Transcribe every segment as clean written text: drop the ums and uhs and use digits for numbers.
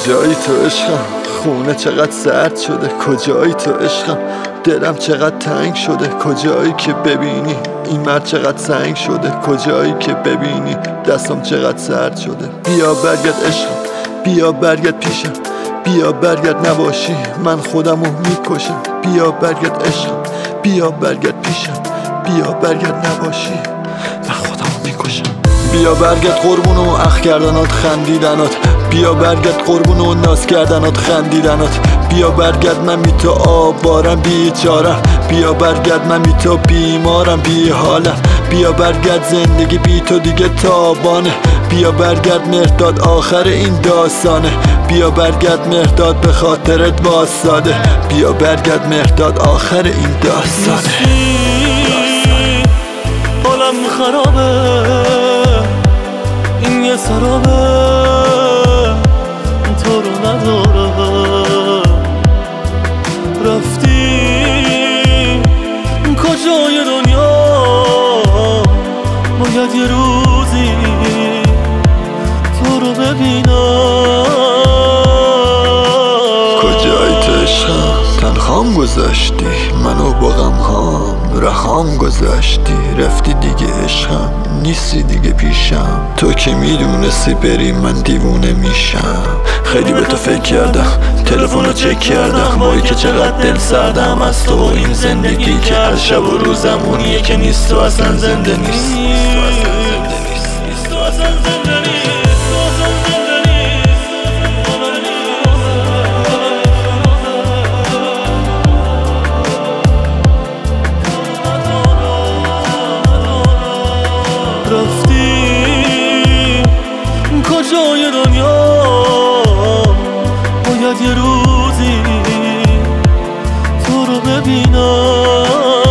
کجایی تو عشقم؟ خونه چقدر سرد شده. کجایی تو عشقم؟ دلم چقدر تنگ شده. کجایی که ببینی این مرد چقدر سنگ شده. کجایی که ببینی دستم چقدر سرد شده. بیا برگرد عشقم، بیا برگرد پیشم، بیا برگرد نباشی من خودمو میکشم. بیا برگرد عشقم، بیا برگرد پیشم، بیا برگرد نباشی من خودمو میکشم. بیا برگرد قربون و اخ کردنات خندیدنات، بیا برگرد قربون و ناز کردنات خندیدنات. بیا برگرد من بی تو آبارم بیچارم، بیا برگرد من بی تو بیمارم بی حالم. بیا برگرد زندگی بی تو دیگه تابانه، بیا برگرد مهرداد آخر این داستانه. بیا برگرد مهرداد به خاطرت واساده، بیا برگرد مهرداد آخر این داستانه. حالم خرابه، این یه سرابه تو رو نداره. رفتی کجای دنیا، باید یه روزی تو رو ببینم. کجایی تو عشقم؟ تنهام گذاشتی منو با غمهام، رهام گذاشتی رفتی دیگه عشقم، نیستی دیگه پیشم. تو که میدونستی بری من دیوونه میشم. خیلی به تو فکر کردم، تلفن رو چک کردم، وای که چقدر دل سردم از تو و این زندگی که هر شب و روزم اونیه که نیست تو اصلا زنده نیست. رفتی کجای دنیا، باید یه روزی تو رو ببینم.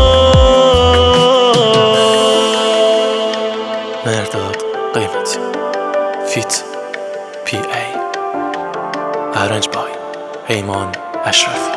مهرداد قیمتی فیت پی ای ارنج بای پیمان اشرفی.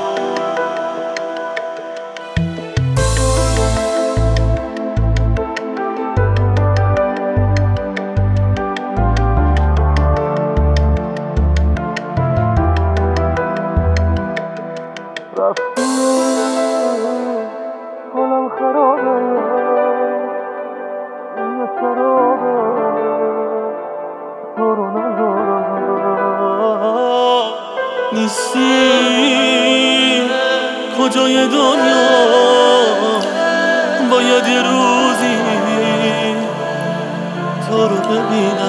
حالم خرابه، یه سرابه تو رو ندارم. نیستی کجای دنیا، باید یه روزی تو رو ببینم.